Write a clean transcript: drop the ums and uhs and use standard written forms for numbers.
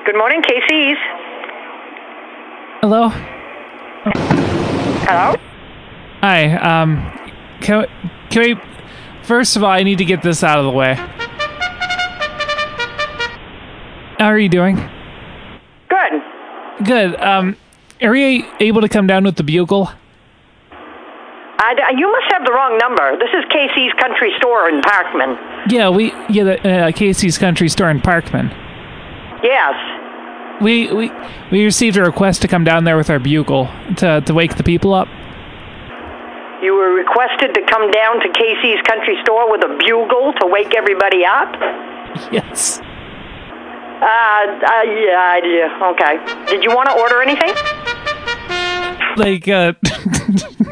Good morning, Casey's. Hello? Hello? Hi, can we... First of all, I need to get this out of the way. How are you doing? Good. Good, are you able to come down with the bugle? You must have the wrong number. This is Casey's Country Store in Parkman. Yeah, Casey's Country Store in Parkman. Yes. We received a request to come down there with our bugle to wake the people up. You were requested to come down to Casey's Country Store with a bugle to wake everybody up? Yes. Yeah, okay. Did you want to order anything? Like,